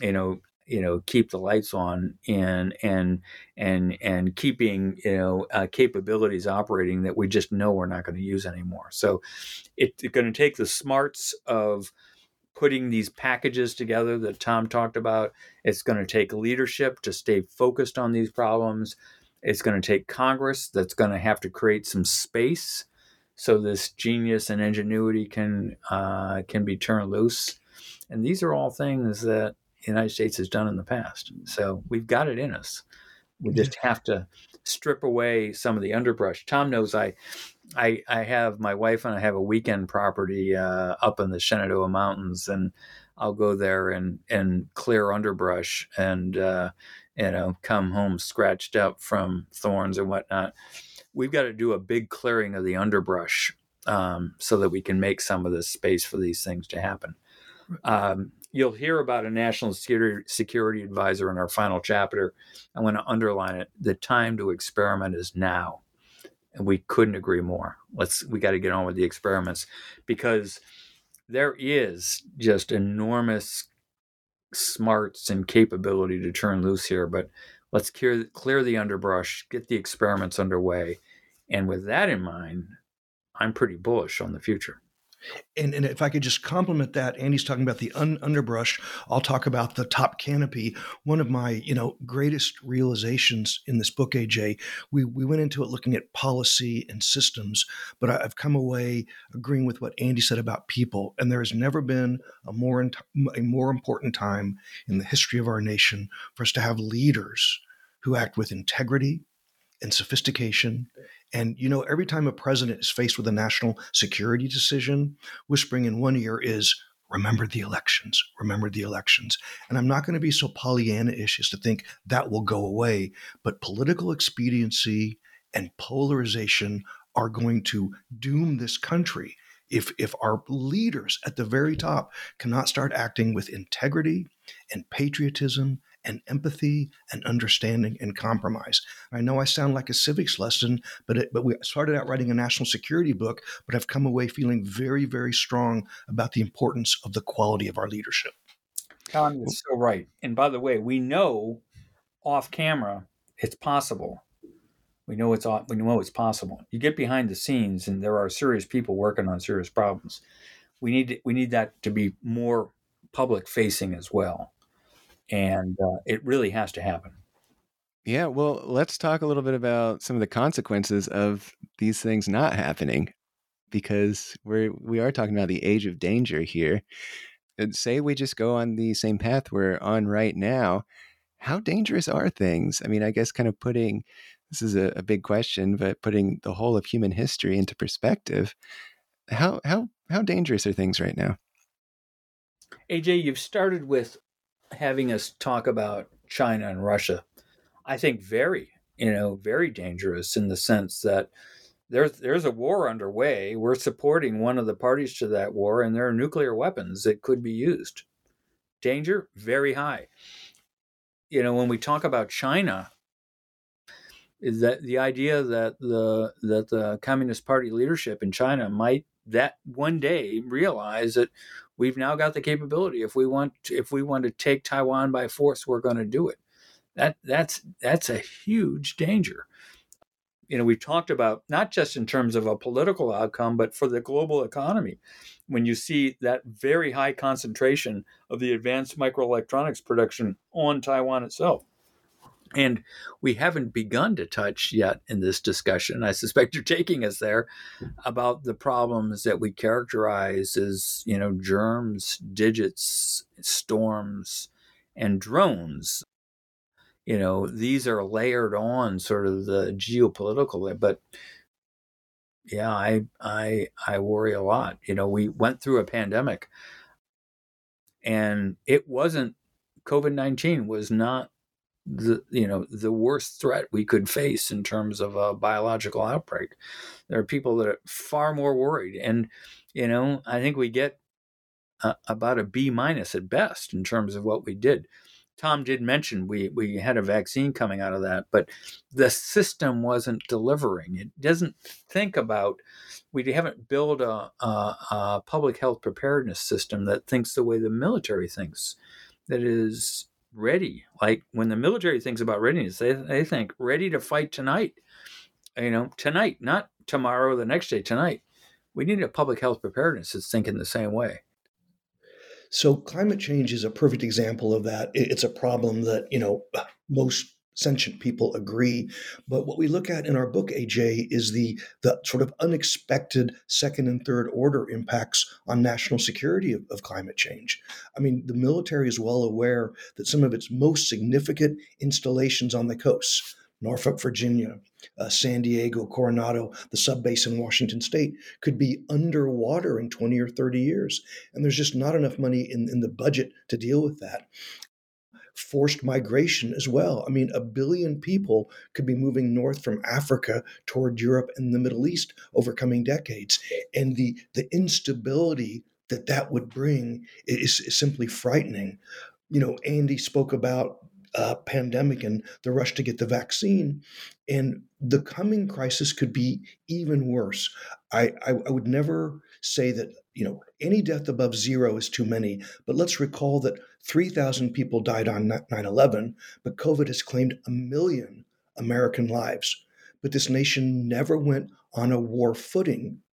keep the lights on and keeping capabilities operating that we just know we're not going to use anymore. So it's going to take the smarts of putting these packages together that Tom talked about. It's going to take leadership to stay focused on these problems. It's going to take Congress that's going to have to create some space so this genius and ingenuity can be turned loose. And these are all things that the United States has done in the past. So we've got it in us. We just have to strip away some of the underbrush. Tom knows I have, my wife and I have a weekend property up in the Shenandoah Mountains, and I'll go there and clear underbrush and come home scratched up from thorns and whatnot. We've got to do a big clearing of the underbrush so that we can make some of this space for these things to happen. You'll hear about a national security advisor in our final chapter. I want to underline it. The time to experiment is now. And we couldn't agree more. We got to get on with the experiments, because there is just enormous smarts and capability to turn loose here. But let's clear the underbrush, get the experiments underway. And with that in mind, I'm pretty bullish on the future. And if I could just compliment that, Andy's talking about the underbrush. I'll talk about the top canopy. One of my, greatest realizations in this book, AJ, we went into it looking at policy and systems, but I've come away agreeing with what Andy said about people. And there has never been a more important time in the history of our nation for us to have leaders who act with integrity and sophistication. And, every time a president is faced with a national security decision, whispering in one ear is, remember the elections, remember the elections. And I'm not going to be so Pollyanna-ish as to think that will go away, but political expediency and polarization are going to doom this country if our leaders at the very top cannot start acting with integrity and patriotism and empathy and understanding and compromise. I know I sound like a civics lesson, but we started out writing a national security book, but I've come away feeling very, very strong about the importance of the quality of our leadership. Tom is so right. And by the way, we know off camera it's possible. We know it's possible. You get behind the scenes, and there are serious people working on serious problems. We need that to be more public facing as well. And it really has to happen. Yeah, well, let's talk a little bit about some of the consequences of these things not happening, because we are talking about the age of danger here. Say we just go on the same path we're on right now. How dangerous are things? I mean, I guess kind of this is a big question, but putting the whole of human history into perspective, how dangerous are things right now? AJ, you've started with having us talk about China and Russia. I think very dangerous in the sense that there's a war underway. We're supporting one of the parties to that war, and there are nuclear weapons that could be used. Danger, very high. When we talk about China, is that the idea that the Communist Party leadership in China might that one day realize that we've now got the capability. If we want to take Taiwan by force, we're going to do it. That's a huge danger. We've talked about not just in terms of a political outcome, but for the global economy. When you see that very high concentration of the advanced microelectronics production on Taiwan itself. And we haven't begun to touch yet in this discussion, I suspect you're taking us there, about the problems that we characterize as, germs, digits, storms, and drones. These are layered on sort of the geopolitical, but yeah, I worry a lot. We went through a pandemic, and COVID-19 was not the worst threat we could face in terms of a biological outbreak. There are people that are far more worried, and I think we get about a B- at best in terms of what we did. Tom did mention we had a vaccine coming out of that, but the system wasn't delivering. It doesn't think about. We haven't built a public health preparedness system that thinks the way the military thinks, that is ready. Like when the military thinks about readiness, they think ready to fight tonight. Tonight, not tomorrow or the next day, tonight. We need a public health preparedness that's thinking the same way. So climate change is a perfect example of that. It's a problem that, most sentient people agree. But what we look at in our book, AJ, is the sort of unexpected second and third order impacts on national security of climate change. I mean, the military is well aware that some of its most significant installations on the coasts, Norfolk, Virginia, San Diego, Coronado, the subbase in Washington State, could be underwater in 20 or 30 years. And there's just not enough money in the budget to deal with that. Forced migration as well. I mean, 1 billion people could be moving north from Africa toward Europe and the Middle East over coming decades. And the instability that would bring is simply frightening. Andy spoke about pandemic and the rush to get the vaccine, and the coming crisis could be even worse. I would never say that any death above zero is too many, but let's recall that 3,000 people died on 9/11, but COVID has claimed 1 million American lives. But this nation never went on a war footing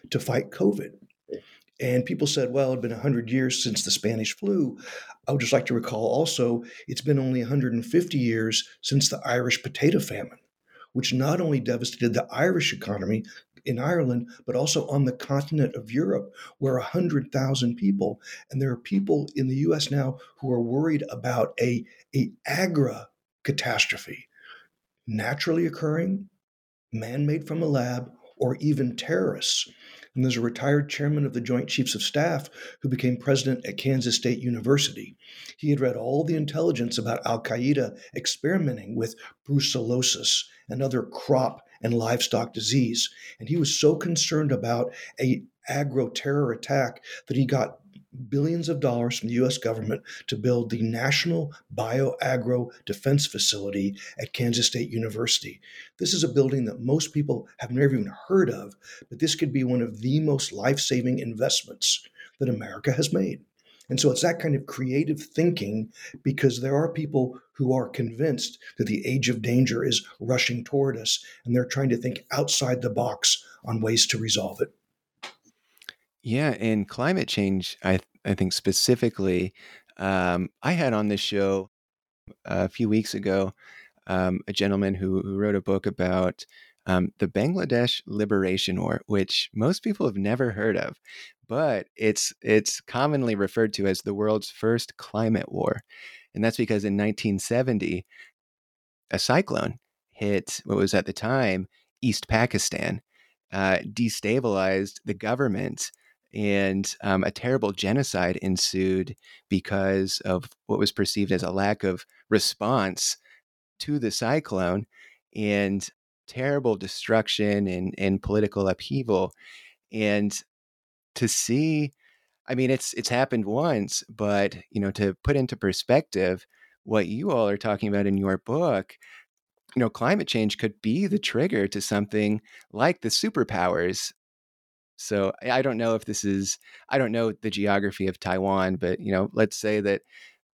to fight COVID. And people said, well, it had been 100 years since the Spanish flu. I would just like to recall also, it's been only 150 years since the Irish potato famine, which not only devastated the Irish economy in Ireland, but also on the continent of Europe, where 100,000 people, and there are people in the US now who are worried about a agri catastrophe, naturally occurring, man-made from a lab, or even terrorists. And there's a retired chairman of the Joint Chiefs of Staff who became president at Kansas State University. He had read all the intelligence about Al Qaeda experimenting with brucellosis and other crop and livestock disease. And he was so concerned about a agro-terror attack that he got billions of dollars from the U.S. government to build the National Bioagro Defense Facility at Kansas State University. This is a building that most people have never even heard of, but this could be one of the most life-saving investments that America has made. And so it's that kind of creative thinking, because there are people who are convinced that the age of danger is rushing toward us, and they're trying to think outside the box on ways to resolve it. Yeah, and climate change, I think specifically, I had on this show a few weeks ago a gentleman who wrote a book about the Bangladesh Liberation War, which most people have never heard of, but it's commonly referred to as the world's first climate war. And that's because in 1970, a cyclone hit what was at the time East Pakistan, destabilized the government, and a terrible genocide ensued because of what was perceived as a lack of response to the cyclone, and terrible destruction and political upheaval. And to see, I mean, it's happened once, but to put into perspective what you all are talking about in your book, climate change could be the trigger to something like the superpowers. So I don't know I don't know the geography of Taiwan, but, let's say that,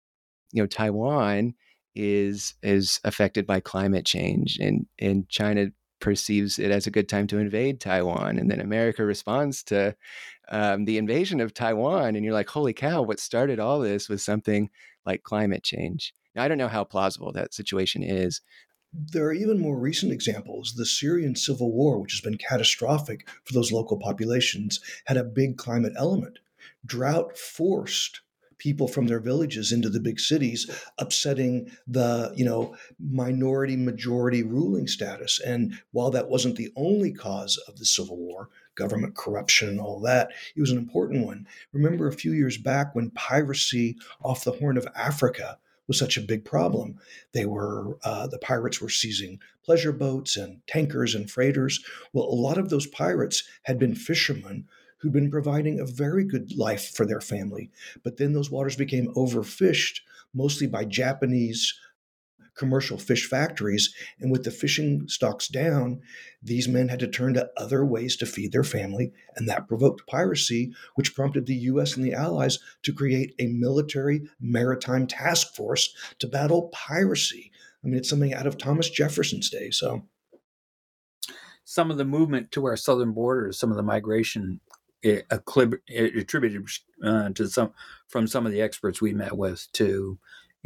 Taiwan is affected by climate change, and China perceives it as a good time to invade Taiwan. And then America responds to the invasion of Taiwan. And you're like, holy cow, what started all this was something like climate change. Now, I don't know how plausible that situation is. There are even more recent examples. The Syrian civil war, which has been catastrophic for those local populations, had a big climate element. Drought forced people from their villages into the big cities, upsetting the, minority majority ruling status. And while that wasn't the only cause of the civil war, government corruption and all that, it was an important one. Remember a few years back when piracy off the Horn of Africa was such a big problem. The pirates were seizing pleasure boats and tankers and freighters. Well, a lot of those pirates had been fishermen who'd been providing a very good life for their family. But then those waters became overfished, mostly by Japanese commercial fish factories. And with the fishing stocks down, these men had to turn to other ways to feed their family. And that provoked piracy, which prompted the US and the Allies to create a military maritime task force to battle piracy. I mean, it's something out of Thomas Jefferson's day. So some of the movement to our southern borders, some of the migration attributed to some of the experts we met with to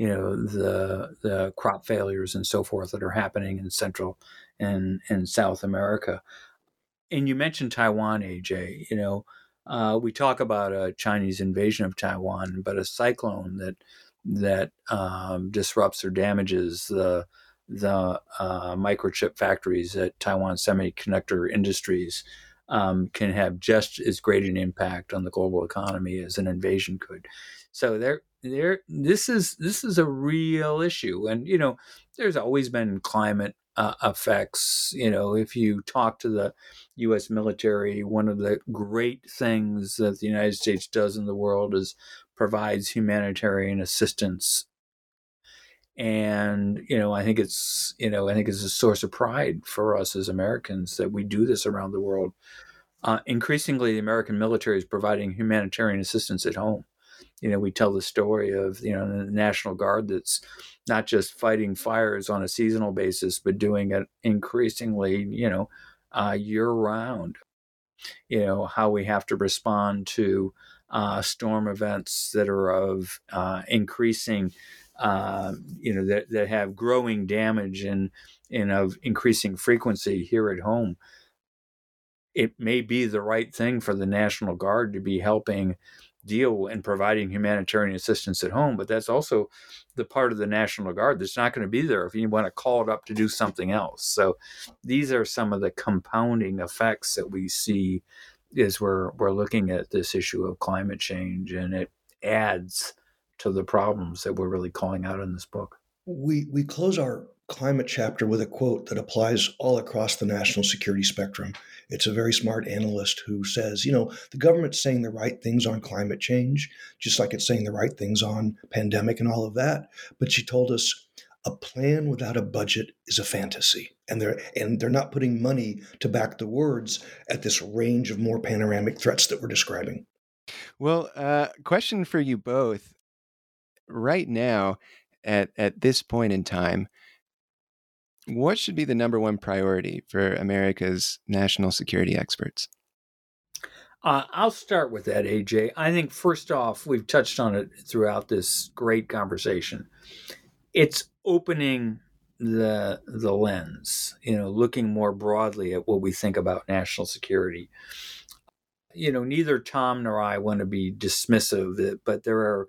the crop failures and so forth that are happening in Central and South America. And you mentioned Taiwan, AJ. We talk about a Chinese invasion of Taiwan, but a cyclone that disrupts or damages the microchip factories at Taiwan Semiconductor Industries can have just as great an impact on the global economy as an invasion could. So this is a real issue, and there's always been climate effects. If you talk to the U.S. military, one of the great things that the United States does in the world is provides humanitarian assistance. And I think it's a source of pride for us as Americans that we do this around the world. Increasingly, the American military is providing humanitarian assistance at home. We tell the story of the National Guard that's not just fighting fires on a seasonal basis, but doing it increasingly year round. how we have to respond to storm events that are of increasing, that have growing damage and of increasing frequency here at home. It may be the right thing for the National Guard to be helping deal and providing humanitarian assistance at home, but that's also the part of the National Guard that's not going to be there if you want to call it up to do something else. So these are some of the compounding effects that we see as we're looking at this issue of climate change, and it adds to the problems that we're really calling out in this book. We close our climate chapter with a quote that applies all across the national security spectrum. It's a very smart analyst who says, the government's saying the right things on climate change, just like it's saying the right things on pandemic and all of that. But she told us a plan without a budget is a fantasy. And they're not putting money to back the words at this range of more panoramic threats that we're describing. Well, question for you both. Right now, at this point in time, what should be the number one priority for America's national security experts? I'll start with that, AJ. I think first off, we've touched on it throughout this great conversation. It's opening the lens, looking more broadly at what we think about national security. Neither Tom nor I want to be dismissive, but there are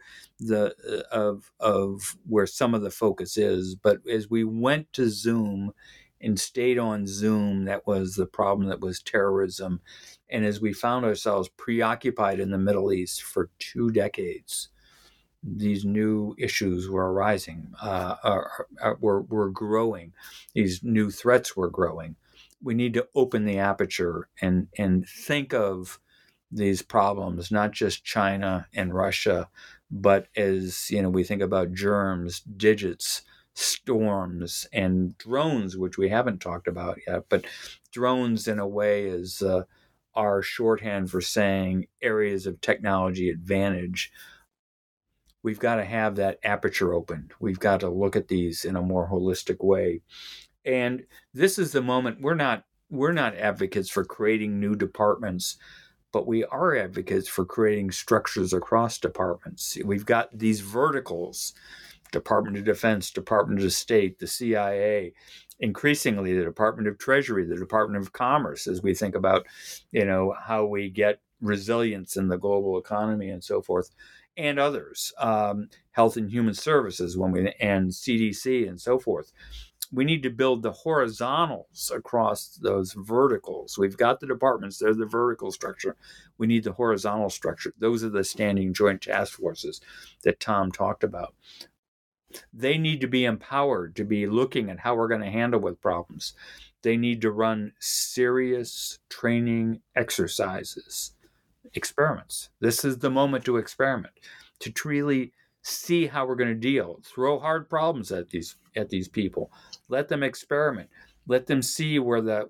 of where some of the focus is. But as we went to Zoom and stayed on Zoom, that was the problem, that was terrorism. And as we found ourselves preoccupied in the Middle East for 2 decades, these new issues were arising, were growing. These new threats were growing. We need to open the aperture and think of these problems, not just China and Russia, but as we think about germs, digits, storms, and drones, which we haven't talked about yet. But drones, in a way, is our shorthand for saying areas of technology advantage. We've got to have that aperture opened. We've got to look at these in a more holistic way. And this is the moment. We're not advocates for creating new departments, but we are advocates for creating structures across departments. We've got these verticals: Department of Defense, Department of State, the CIA, increasingly the Department of Treasury, the Department of Commerce, as we think about, how we get resilience in the global economy and so forth, and others, Health and Human Services, and CDC and so forth. We need to build the horizontals across those verticals. We've got the departments, they're the vertical structure. We need the horizontal structure. Those are the standing joint task forces that Tom talked about. They need to be empowered to be looking at how we're going to handle with problems. They need to run serious training exercises, experiments. This is the moment to experiment, to really see how we're going to deal. Throw hard problems at these people. Let them experiment. Let them see where the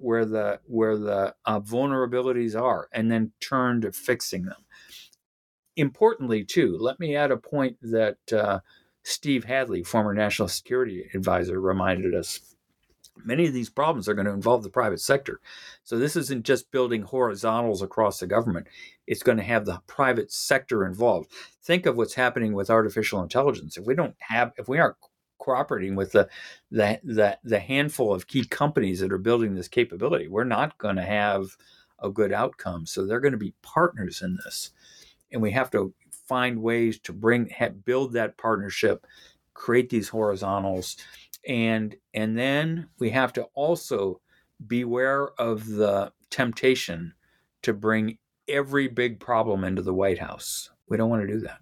vulnerabilities are, and then turn to fixing them. Importantly, too, let me add a point that Steve Hadley, former National Security Advisor, reminded us. Many of these problems are going to involve the private sector. So this isn't just building horizontals across the government. It's going to have the private sector involved. Think of what's happening with artificial intelligence. If we aren't cooperating with the handful of key companies that are building this capability, we're not going to have a good outcome. So they're going to be partners in this. And we have to find ways to build that partnership, create these horizontals. And then we have to also beware of the temptation to bring every big problem into the White House. We don't want to do that.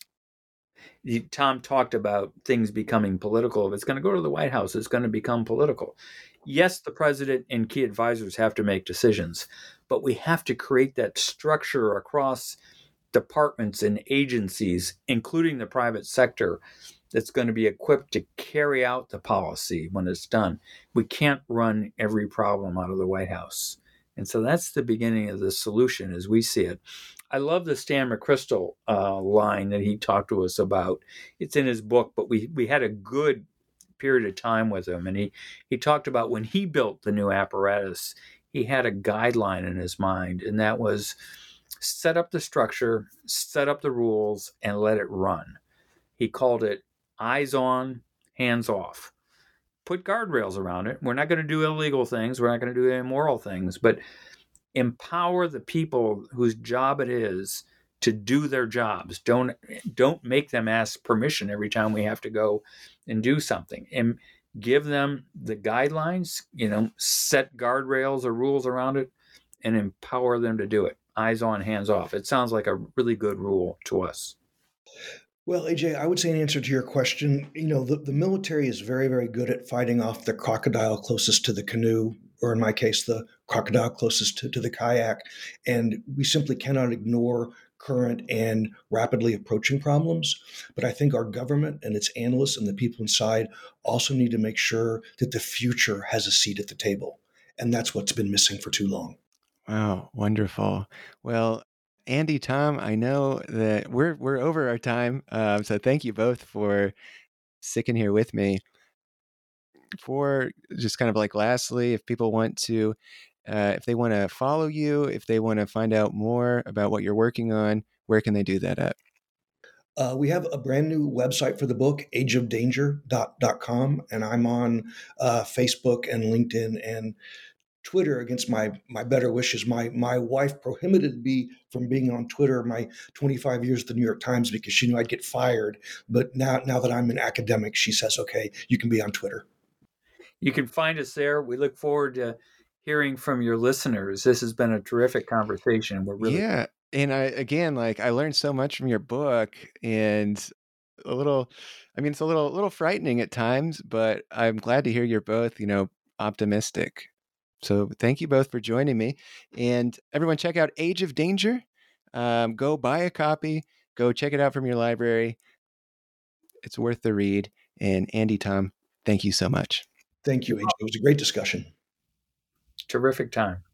Tom talked about things becoming political. If it's going to go to the White House, it's going to become political. Yes, the president and key advisors have to make decisions, but we have to create that structure across departments and agencies, including the private sector, that's going to be equipped to carry out the policy when it's done. We can't run every problem out of the White House. And so that's the beginning of the solution as we see it. I love the Stan McChrystal line that he talked to us about. It's in his book, but we had a good period of time with him. And he talked about when he built the new apparatus, he had a guideline in his mind, and that was set up the structure, set up the rules, and let it run. He called it eyes on, hands off. Put guardrails around it. We're not going to do illegal things. We're not going to do immoral things, but empower the people whose job it is to do their jobs. Don't make them ask permission every time we have to go and do something. And give them the guidelines, set guardrails or rules around it, and empower them to do it. Eyes on, hands off. It sounds like a really good rule to us. Well, AJ, I would say in answer to your question, the military is very, very good at fighting off the crocodile closest to the canoe, or in my case, the crocodile closest to the kayak. And we simply cannot ignore current and rapidly approaching problems. But I think our government and its analysts and the people inside also need to make sure that the future has a seat at the table. And that's what's been missing for too long. Wow, wonderful. Well, Andy, Tom, I know that we're over our time, so thank you both for sticking here with me. For just kind of like lastly, if people want to, if they want to follow you, if they want to find out more about what you're working on, where can they do that at? We have a brand new website for the book, ageofdanger.com, and I'm on Facebook and LinkedIn and Twitter against my better wishes. My wife prohibited me from being on Twitter my 25 years at the New York Times because she knew I'd get fired. But now that I'm an academic, she says, okay, you can be on Twitter. You can find us there. We look forward to hearing from your listeners. This has been a terrific conversation. We're really and I learned so much from your book, and it's a little frightening at times, but I'm glad to hear you're both, optimistic. So thank you both for joining me. And everyone, check out Age of Danger. Go buy a copy. Go check it out from your library. It's worth the read. And Andy, Tom, thank you so much. Thank you, AJ. It was a great discussion. terrific time.